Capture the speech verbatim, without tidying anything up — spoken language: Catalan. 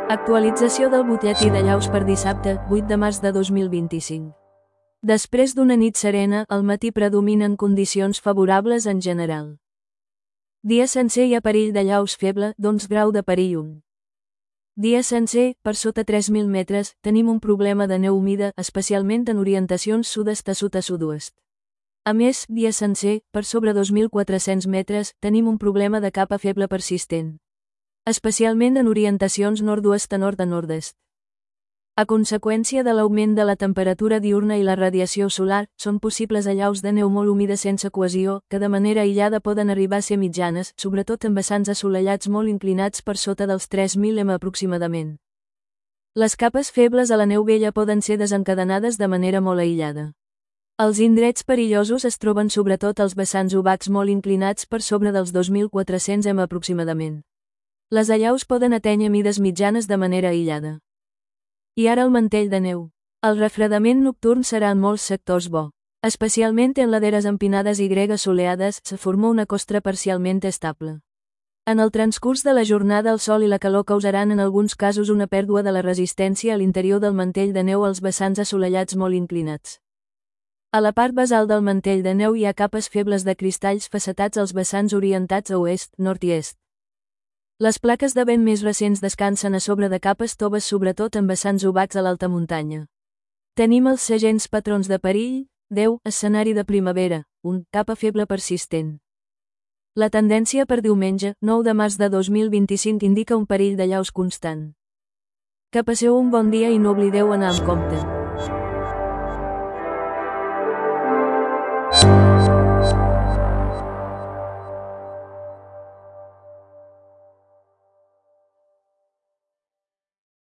Actualització del butlletí de llaus per dissabte, vuit de març de dos mil vint-i-cinc. Després d'una nit serena, al matí predominen condicions favorables en general. Dia sencer hi ha perill de llaus feble, d'onze grau de perill un. Dia sencer, per sota tres mil metres, tenim un problema de neu humida, especialment en orientacions sud-est a sud a sud-oest. A més, dia sencer, per sobre dos mil quatre-cents metres, tenim un problema de capa feble persistent, especialment en orientacions nord-oest a nord a nord-est. A conseqüència de l'augment de la temperatura diürna i la radiació solar, són possibles allaus de neu molt humides sense cohesió, que de manera aïllada poden arribar a ser mitjanes, sobretot en vessants assolellats molt inclinats per sota dels tres mil metres aproximadament. Les capes febles a la neu vella poden ser desencadenades de manera molt aïllada. Els indrets perillosos es troben sobretot als vessants obacs molt inclinats per sobre dels dos mil quatre-cents metres aproximadament. Les allaus poden atènyer mides mitjanes de manera aïllada. I ara el mantell de neu. El refredament nocturn serà en molts sectors bo. Especialment en laderes empinades i gregues soleades, se forma una costra parcialment estable. En el transcurs de la jornada el sol i la calor causaran en alguns casos una pèrdua de la resistència a l'interior del mantell de neu als vessants assolellats molt inclinats. A la part basal del mantell de neu hi ha capes febles de cristalls facetats als vessants orientats a oest, nord i est. Les plaques de vent més recents descansen a sobre de capes toves sobretot en vessants obacs a l'alta muntanya. Tenim els segents patrons de perill, deu, escenari de primavera, un, capa feble persistent. La tendència per diumenge, nou de març de dos mil vint-i-cinc indica un perill de llaus constant. Que passeu un bon dia i no oblideu anar amb compte.